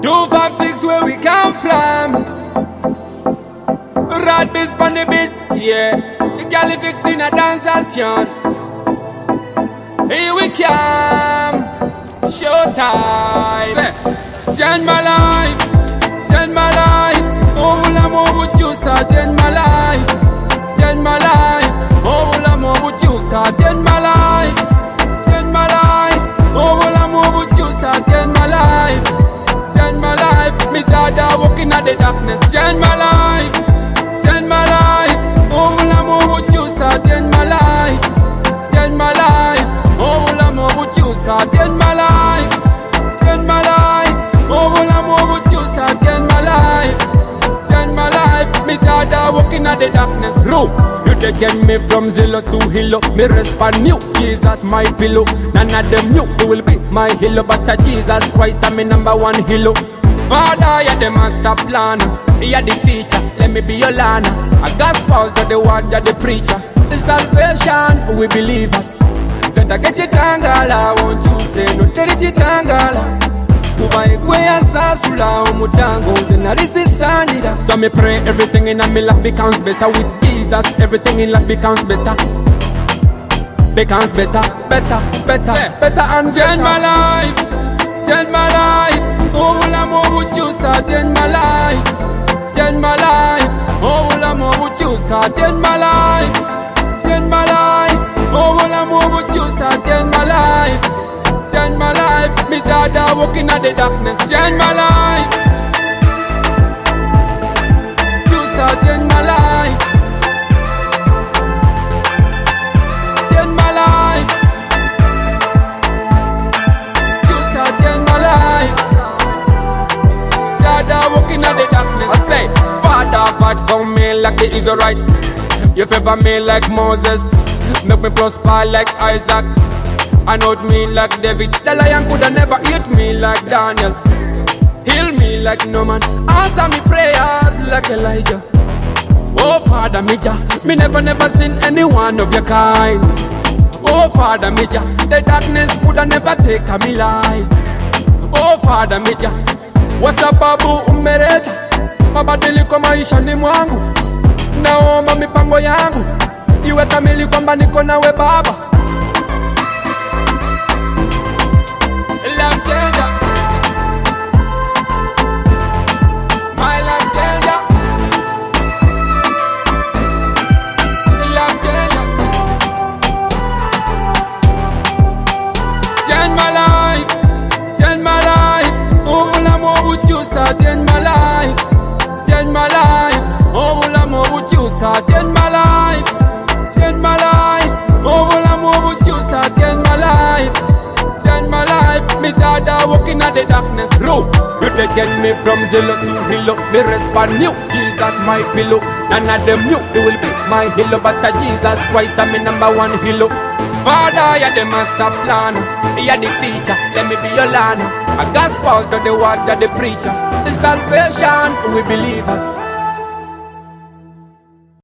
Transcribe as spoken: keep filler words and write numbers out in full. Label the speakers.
Speaker 1: Two five six where we come from. Rad this on the beat, yeah. The galley fixing a dance all tune. Here we come, showtime. Change my life, change my life. Oh, will I move with you, sir? Change my life, change my life. Oh, will I move with you, sir? Change my life, change my life. Oh, will I move with you, sir? Change my life, change my life. Me dada walking at the darkness. Change my life, change my life. Oh, will I move with you, sir? Change my life, change my life. Oh, will I move with you, sir? Change my life, change my life. Oh, will I move with you, sir? Change my life, change my life. Me dada walking at the darkness. Ru, you taking me from zero to hilo. Me respond you, Jesus my pillow. None of them you, you will be my hilo. But uh, Jesus Christ, I'm my number one hilo. Father, you're the master planner. You're the teacher, let me be your learner. A gospel to the word, you're the preacher. The salvation, we believers. Senda kechi tangala, won't you say no terichi tangala. Kuba ekwea sasula umutango, zenarisi sandida. So me pray everything in a me life becomes better with Jesus. Everything in life becomes better. Becomes better, better, better, yeah. Better and better. Change my life, change my life. Oh, will I move with you, sir? Change my life, change my life. Oh, will I move with you, sir? Change my life, change my life. Oh, will I move with you, sir? Change my life, change my life. Me dada walking at the darkness. Change my life, you, sir? Change my life, change my life. You, sir? Change my life. Dada walking at the darkness. I say, Father, fight for me like the Israelites. You favor me like Moses. Make me prosper like Isaac. Anoint me like David. The lion coulda never eat me like Daniel. Heal me like no man. Answer me prayers like Elijah. Oh Father Mija, me never never seen anyone of your kind. Oh Father Mija, the darkness coulda never take me life. Oh Father Mija, wasababu umereta mabadiliko maishani mwangu. Naomba mipango yangu iwe kamili kwamba niko nawe Baba. Life changer, my life changer. Life changer, change my life, change my life. Oh, will I move with you, sir? Change my life, change my life. Oh, will I move with you, sir? Change my life, change my life. Oh, will I move with you, sir? Change my life, change my life. Me dada walking at the darkness. Ru, you taking me from zero to hilo. Me respond you, Jesus my pillow. None of them you, you will be my hilo. But uh, Jesus Christ, I'm my number one hilo. Father, you're the master planner. You're the teacher, let me be your learner. A gospel to the word, you're the preacher. The salvation, we believers.